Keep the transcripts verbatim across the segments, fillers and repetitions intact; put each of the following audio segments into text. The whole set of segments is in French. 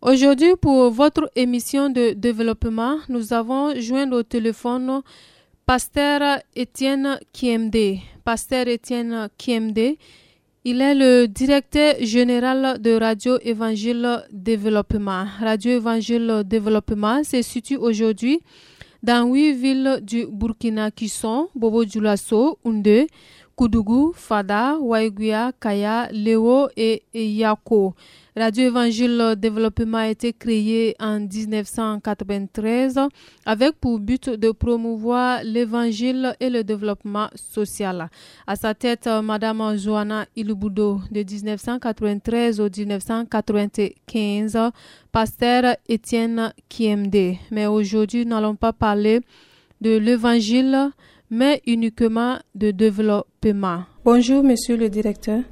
Aujourd'hui, pour votre émission de développement, nous avons joint au téléphone Pasteur Étienne Kiemde. Pasteur Étienne Kiemde, il est le directeur général de Radio Évangile Développement. Radio Évangile Développement se situe aujourd'hui dans huit villes du Burkina qui sont Bobo Dioulasso, Oundé, Koudougou, Fada, Waiguia, Kaya, Léo et Yako. Radio Évangile Développement a été créé en dix-neuf cent quatre-vingt-treize avec pour but de promouvoir l'évangile et le développement social. À sa tête, Madame Joanna Iluboudo, de dix-neuf cent quatre-vingt-treize au dix-neuf cent quatre-vingt-quinze, Pasteur Étienne Kiemde. Mais aujourd'hui, nous n'allons pas parler de l'évangile, mais uniquement de développement. Bonjour, monsieur le directeur.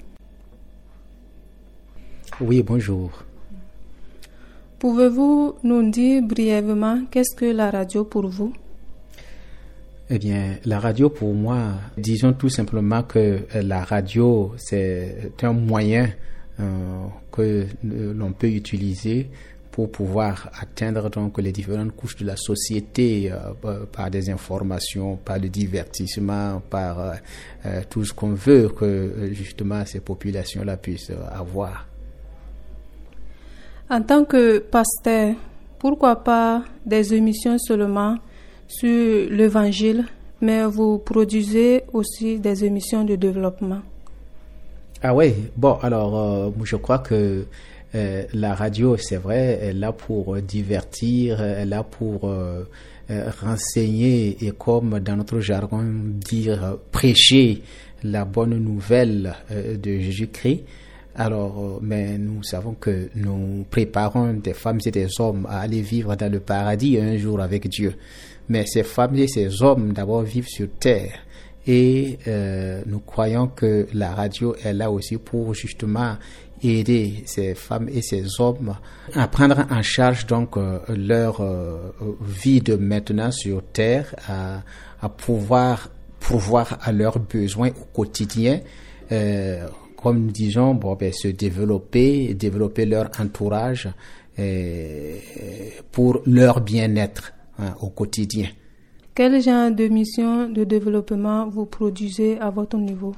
Oui, bonjour. Pouvez-vous nous dire brièvement qu'est-ce que la radio pour vous? Eh bien, la radio pour moi, disons tout simplement que la radio, c'est un moyen euh, que l'on peut utiliser pour pouvoir atteindre donc les différentes couches de la société euh, par des informations, par le divertissement, par euh, euh, tout ce qu'on veut que justement ces populations-là puissent avoir. En tant que pasteur, pourquoi pas des émissions seulement sur l'évangile, mais vous produisez aussi des émissions de développement? Ah oui, bon, alors euh, je crois que euh, la radio, c'est vrai, elle est là pour divertir, elle est là pour euh, euh, renseigner et comme dans notre jargon dire prêcher la bonne nouvelle euh, de Jésus-Christ. Alors, mais nous savons que nous préparons des femmes et des hommes à aller vivre dans le paradis un jour avec Dieu. Mais ces femmes et ces hommes d'abord vivent sur terre. Et euh, nous croyons que la radio est là aussi pour justement aider ces femmes et ces hommes à prendre en charge donc euh, leur euh, vie de maintenant sur terre, à, à pouvoir pourvoir à leurs besoins au quotidien. Euh, comme nous disons, bon, ben, se développer, développer leur entourage euh, pour leur bien-être hein, au quotidien. Quel genre de mission de développement vous produisez à votre niveau?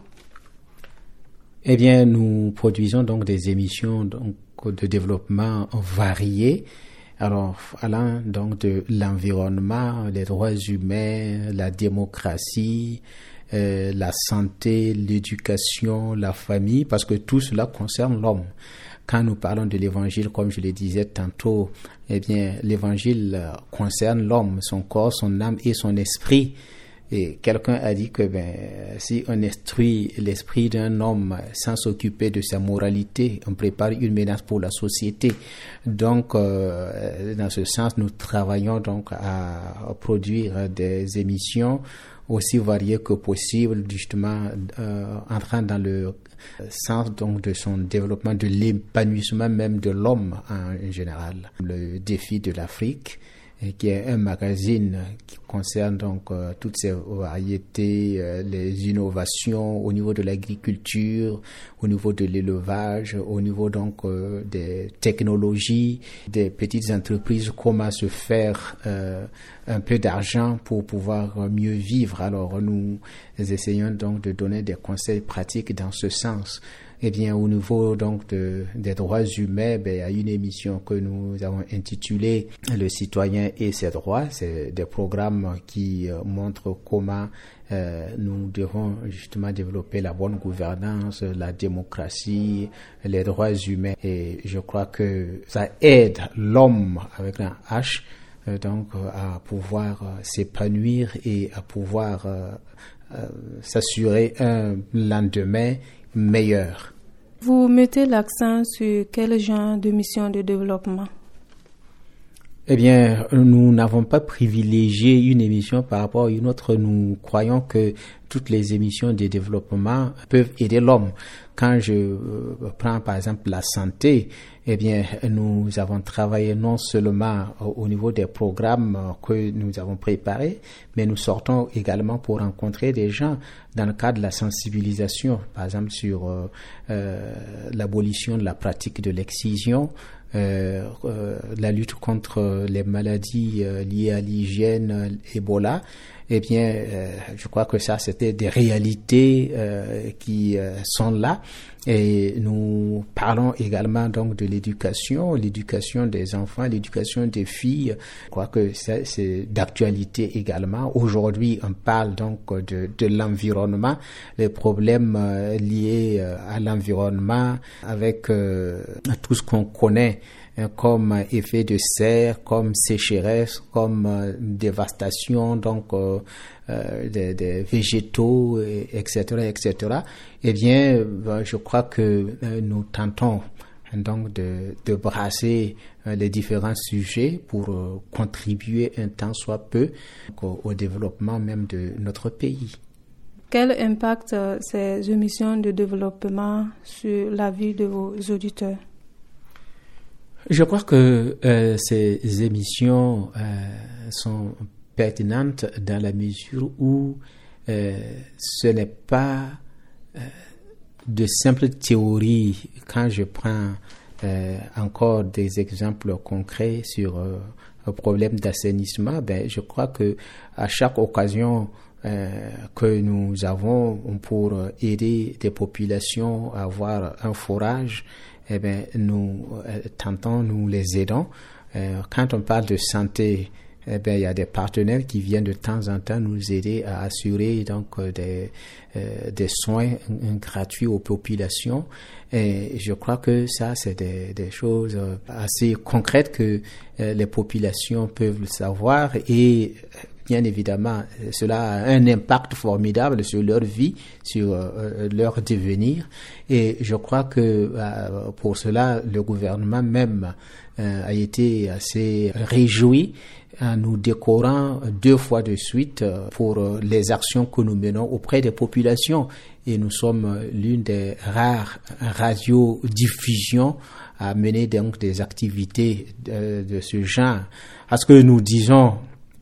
Eh bien, nous produisons donc des émissions donc, de développement variées. Alors, allant donc de l'environnement, les droits humains, la démocratie, Euh, la santé, l'éducation, la famille, parce que tout cela concerne l'homme. Quand nous parlons de l'évangile, comme je le disais tantôt, eh bien, l'évangile euh, concerne l'homme, son corps, son âme et son esprit. Et quelqu'un a dit que ben, si on instruit l'esprit d'un homme sans s'occuper de sa moralité, on prépare une menace pour la société. Donc, euh, dans ce sens, nous travaillons donc à, à produire des émissions aussi variées que possible, justement euh, entrant dans le sens donc de son développement, de l'épanouissement même de l'homme en général. Le défi de l'Afrique, qui est un magazine qui concerne donc euh, toutes ces variétés, euh, les innovations au niveau de l'agriculture, au niveau de l'élevage, au niveau donc euh, des technologies, des petites entreprises, comment se faire euh, un peu d'argent pour pouvoir mieux vivre. Alors nous essayons donc de donner des conseils pratiques dans ce sens. Eh bien, au niveau donc de, des droits humains, ben, il y a une émission que nous avons intitulée Le citoyen et ses droits. C'est des programmes qui euh, montrent comment euh, nous devons justement développer la bonne gouvernance, la démocratie, les droits humains. Et je crois que ça aide l'homme avec un H euh, donc à pouvoir euh, s'épanouir et à pouvoir euh, euh, s'assurer un lendemain meilleur. Vous mettez l'accent sur quel genre de mission de développement? Eh bien, nous n'avons pas privilégié une émission par rapport à une autre. Nous croyons que toutes les émissions de développement peuvent aider l'homme. Quand je euh, prends par exemple la santé, eh bien, nous avons travaillé non seulement au, au niveau des programmes que nous avons préparés, mais nous sortons également pour rencontrer des gens dans le cadre de la sensibilisation, par exemple sur euh, euh, l'abolition de la pratique de l'excision, euh, euh, la lutte contre les maladies euh, liées à l'hygiène, euh, Ebola, eh bien, euh, je crois que ça, c'était des réalités euh, qui euh, sont là. Et nous parlons également donc de l'éducation, l'éducation des enfants, l'éducation des filles. Je crois que c'est, c'est d'actualité également. Aujourd'hui, on parle donc de, de l'environnement, les problèmes euh, liés euh, à l'environnement, avec euh, tout ce qu'on connaît comme effet de serre, comme sécheresse, comme euh, dévastation donc euh, euh, des, des végétaux, et, etc., et cetera. Eh bien, euh, je crois que euh, nous tentons donc de, de brasser euh, les différents sujets pour euh, contribuer un tant soit peu au, au développement même de notre pays. Quel impact euh, ces émissions de développement sur la vie de vos auditeurs? Je crois que euh, ces émissions euh, sont pertinentes dans la mesure où euh, ce n'est pas euh, de simples théories. Quand je prends euh, encore des exemples concrets sur euh, un problème d'assainissement, ben, je crois que à chaque occasion euh, que nous avons pour aider des populations à avoir un forage, eh bien, nous euh, tentons, nous les aidons. Euh, quand on parle de santé, eh bien, il y a des partenaires qui viennent de temps en temps nous aider à assurer donc euh, des, euh, des soins euh, gratuits aux populations. Et je crois que ça, c'est des, des choses euh, assez concrètes que euh, les populations peuvent le savoir et bien évidemment, cela a un impact formidable sur leur vie, sur euh, leur devenir. Et je crois que euh, pour cela, le gouvernement même euh, a été assez réjoui en nous décorant deux fois de suite pour les actions que nous menons auprès des populations. Et nous sommes l'une des rares radiodiffusions à mener donc des activités de, de ce genre. Parce que nous disons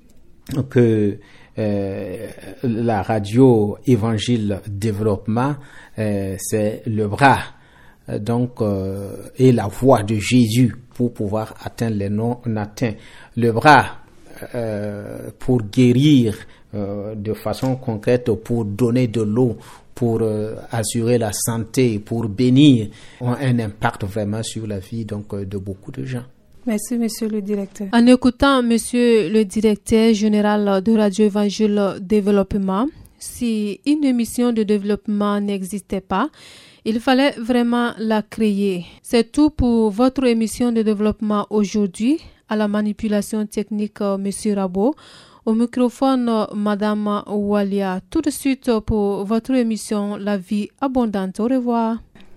que euh, la radio Évangile Développement, euh, c'est le bras donc euh, et la voix de Jésus pour pouvoir atteindre les non atteints. Le bras euh, pour guérir euh, de façon concrète, pour donner de l'eau, pour euh, assurer la santé, pour bénir, ont un impact vraiment sur la vie donc de beaucoup de gens. Merci, monsieur le directeur. En écoutant monsieur le directeur général de Radio Évangile Développement, si une émission de développement n'existait pas, il fallait vraiment la créer. C'est tout pour votre émission de développement aujourd'hui. À la manipulation technique, monsieur Rabo. Au microphone, madame Walia. Tout de suite pour votre émission La vie abondante. Au revoir.